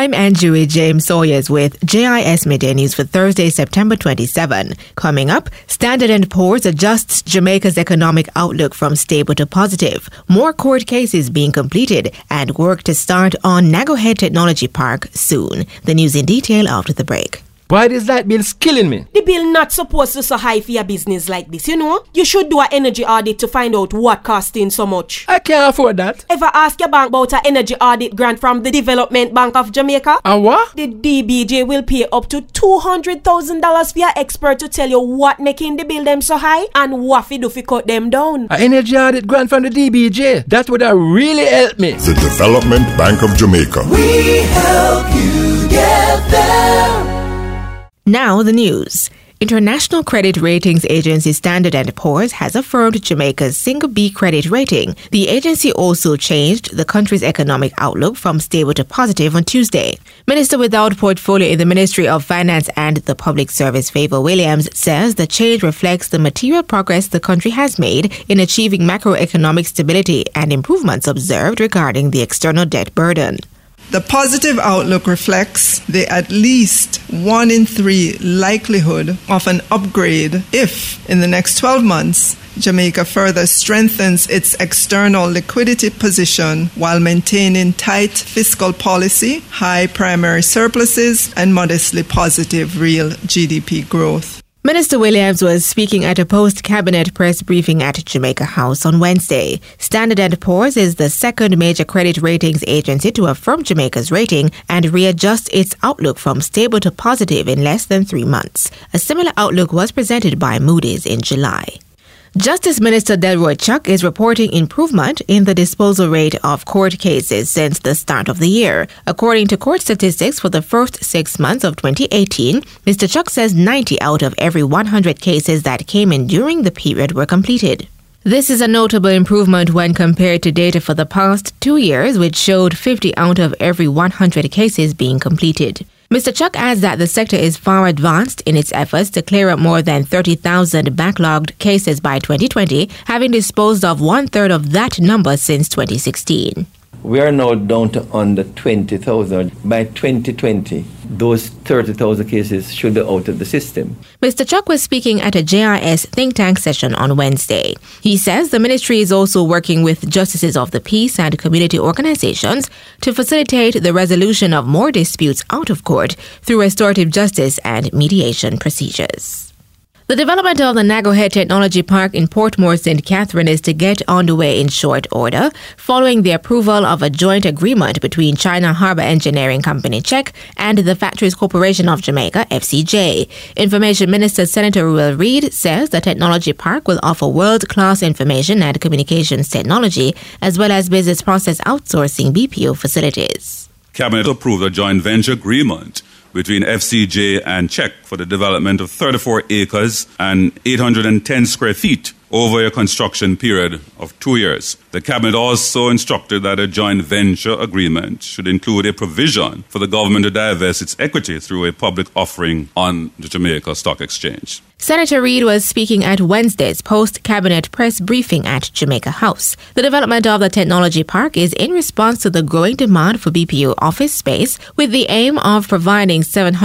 I'm Anjui James Sawyers with JIS Midday News for Thursday, September 27. Coming up, Standard & Poor's adjusts Jamaica's economic outlook from stable to positive. More court cases being completed and work to start on Nago Head Technology Park soon. The news in detail after the break. Why is that bill killing me? The bill not supposed to so high for your business like this, you know? You should do an energy audit to find out what costing so much. I can't afford that. Ever ask your bank about an energy audit grant from the Development Bank of Jamaica? And what? The DBJ will pay up to $200,000 for your expert to tell you what making the bill them so high and what fi do fi cut them down. An energy audit grant from the DBJ. That would have really helped me. The Development Bank of Jamaica. We help you get there. Now the news. International credit ratings agency Standard & Poor's has affirmed Jamaica's single B credit rating. The agency also changed the country's economic outlook from stable to positive on Tuesday. Minister without portfolio in the Ministry of Finance and the Public Service, Favor Williams, says the change reflects the material progress the country has made in achieving macroeconomic stability and improvements observed regarding the external debt burden. The positive outlook reflects the at least 1 in 3 likelihood of an upgrade if, in the next 12 months, Jamaica further strengthens its external liquidity position while maintaining tight fiscal policy, high primary surpluses, and modestly positive real GDP growth. Minister Williams was speaking at a post-cabinet press briefing at Jamaica House on Wednesday. Standard & Poor's is the second major credit ratings agency to affirm Jamaica's rating and readjust its outlook from stable to positive in less than 3 months. A similar outlook was presented by Moody's in July. Justice Minister Delroy Chuck is reporting improvement in the disposal rate of court cases since the start of the year. According to court statistics for the first 6 months of 2018, Mr. Chuck says 90 out of every 100 cases that came in during the period were completed. This is a notable improvement when compared to data for the past 2 years, which showed 50 out of every 100 cases being completed. Mr. Chuck adds that the sector is far advanced in its efforts to clear up more than 30,000 backlogged cases by 2020, having disposed of 1/3 of that number since 2016. We are now down to under 20,000. By 2020, those 30,000 cases should be out of the system. Mr. Chuck was speaking at a JIS think tank session on Wednesday. He says the ministry is also working with justices of the peace and community organizations to facilitate the resolution of more disputes out of court through restorative justice and mediation procedures. The development of the Nago Head Technology Park in Portmore, St. Catherine is to get underway in short order, following the approval of a joint agreement between China Harbour Engineering Company (CHEC) and the Factories Corporation of Jamaica (FCJ). Information Minister Senator Ruel Reid says the technology park will offer world-class information and communications technology, as well as business process outsourcing (BPO) facilities. Cabinet approved a joint venture agreement between FCJ and CHEC for the development of 34 acres and 810 square feet over a construction period of 2 years. The Cabinet also instructed that a joint venture agreement should include a provision for the government to divest its equity through a public offering on the Jamaica Stock Exchange. Senator Reid was speaking at Wednesday's post-cabinet press briefing at Jamaica House. The development of the technology park is in response to the growing demand for BPO office space, with the aim of providing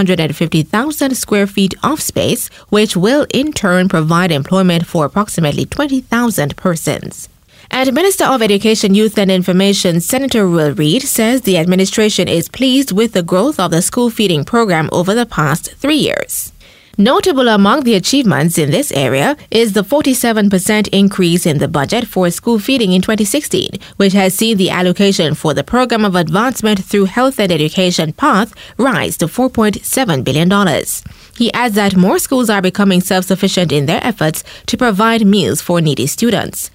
750,000 square feet of space, which will in turn provide employment for approximately 20,000 persons. And Minister of Education, Youth and Information, Senator Ruel Reid, says the administration is pleased with the growth of the school feeding program over the past 3 years. Notable among the achievements in this area is the 47% increase in the budget for school feeding in 2016, which has seen the allocation for the Program of Advancement through Health and Education PATH rise to $4.7 billion. He adds that more schools are becoming self-sufficient in their efforts to provide meals for needy students.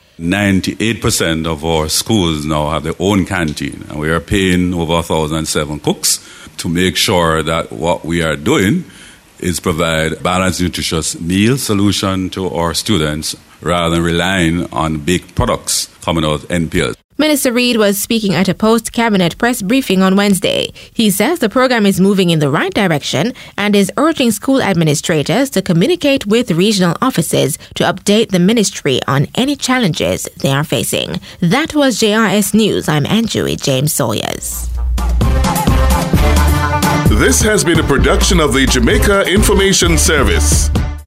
98% of our schools now have their own canteen, and we are paying over 1,007 cooks to make sure that what we are doing is provide balanced, nutritious meal solution to our students rather than relying on baked products coming out of NPL. Minister Reid was speaking at a post-cabinet press briefing on Wednesday. He says the program is moving in the right direction and is urging school administrators to communicate with regional offices to update the ministry on any challenges they are facing. That was JIS News. I'm Anjui James Sawyers. This has been a production of the Jamaica Information Service.